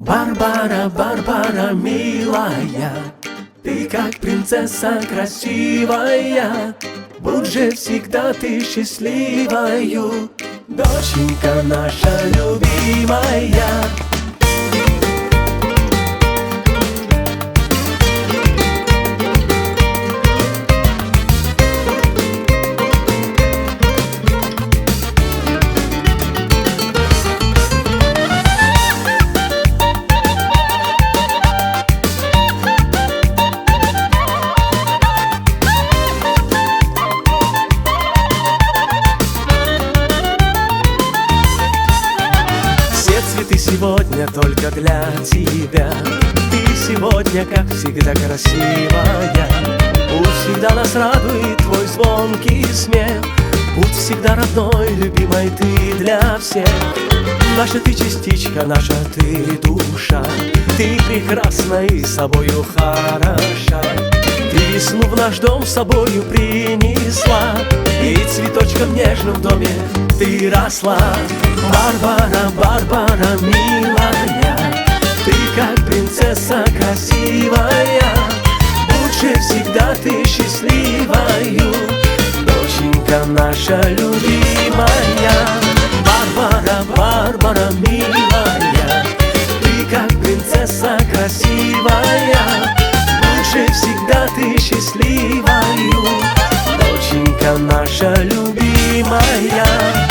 Барбара, Барбара, милая, ты как принцесса красивая, будь же всегда ты счастливою, доченька наша любимая. Цветы сегодня только для тебя. Ты сегодня, как всегда, красивая. Пусть всегда нас радует твой звонкий смех. Будь всегда родной, любимой ты для всех. Наша ты частичка, наша ты душа. Ты прекрасна и собою хороша. Ты весну в наш дом с собою принесла, и цветочком нежным в доме ты росла. Барбара, Барбара, милая, ты как принцесса красивая, будь же всегда ты счастливою, доченька наша любимая. Барбара, Барбара, милая, ты как принцесса красивая, будь же всегда ты счастливою, доченька наша любимая.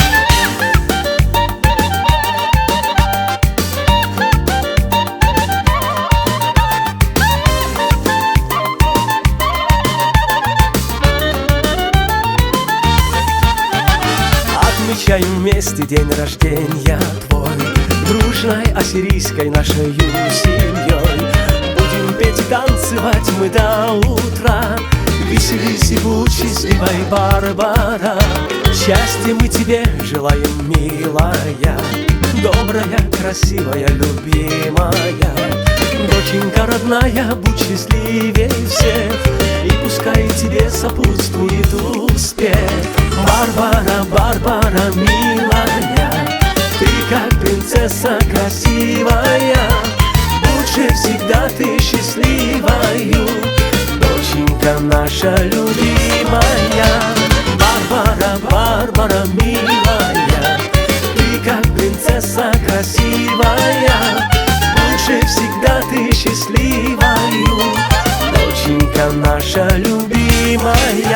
Отмечаем вместе день рождения твой, дружной ассирийской нашей семьей. Будем петь и танцевать мы до утра. Веселись и будь счастливой, Барбара. Счастья мы тебе желаем, милая, добрая, красивая, любимая. Доченька родная, будь счастливей всех, и пускай тебе сопутствует успех. Барбара, Барбара, милая, ты как принцесса красивая, будь же всегда ты счастливою, доченька наша любимая. Барбара, Барбара, милая, ты как принцесса красивая, будь же всегда ты счастливою, доченька наша любимая.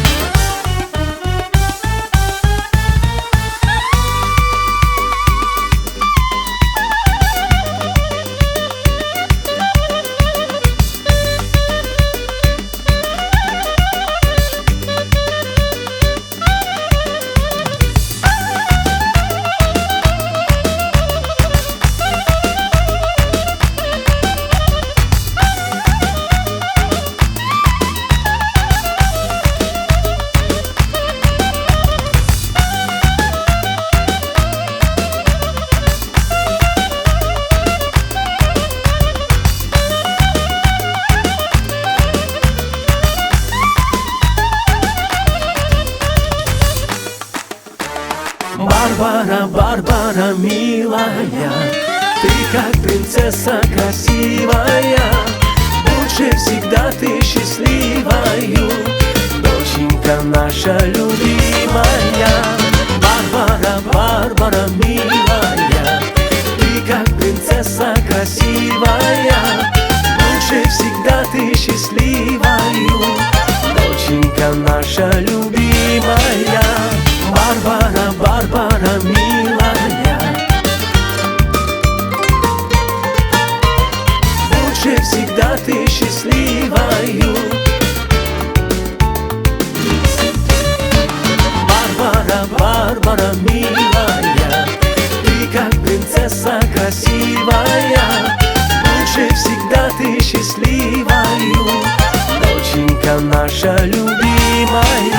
Барбара, Барбара, милая, ты как принцесса красивая, будь же всегда ты счастливою, доченька наша любимая. Барбара, Барбара, милая, ты как принцесса красивая, будь же всегда ты счастливою, доченька наша любимая. Барбара, Барбара, милая, будь же всегда ты счастливою. Барбара, Барбара, милая, ты как принцесса красивая, будь же всегда ты счастливою, доченька наша любимая.